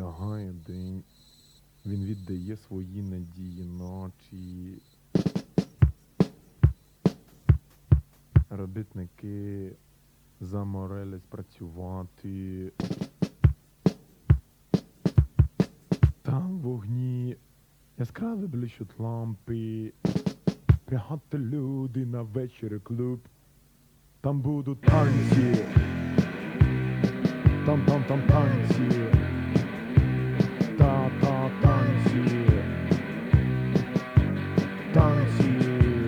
Лягає день, він віддає свої надії ночі. Робітники заморились працювати. Там в вогні яскраві блищуть лампи. Приходьте люди на вечір клуб. Там будуть танці. Там танці. Та танці. Танці.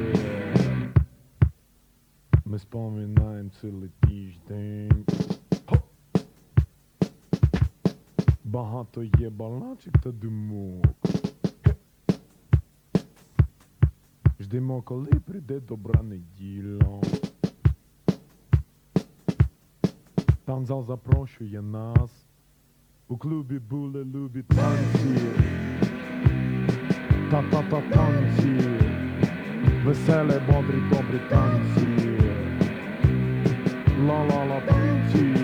Ми споминаємо цілий тиждень. Багато є балачок та думок. Ждемо, коли прийде добра неділя. Танзал запрошує нас. У клубі були любі танці. Та танці. Веселі, бодрі, добрі танці. Ла-ла-ла танці.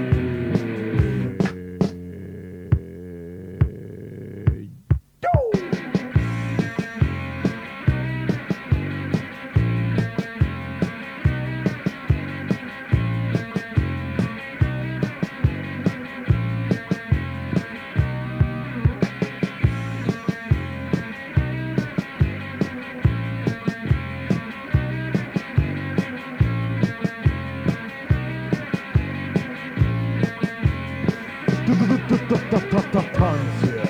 Танці.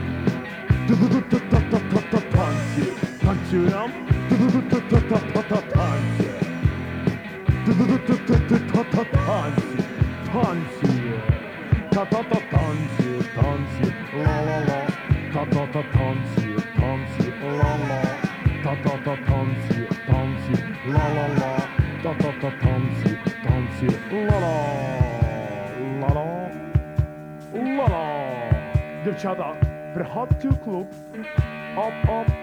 Танці. Танцюємо. Танці. Танці. Танці. Танці. Танці. Ла-ла-ла. Танці. Танці. Ла-ла. Танці. Танці. Ла-ла-ла. Танці. Танці. Ла-ла. Ла-ла. Ла-ла. Дівчата, приходьте в клуб. Оп-оп.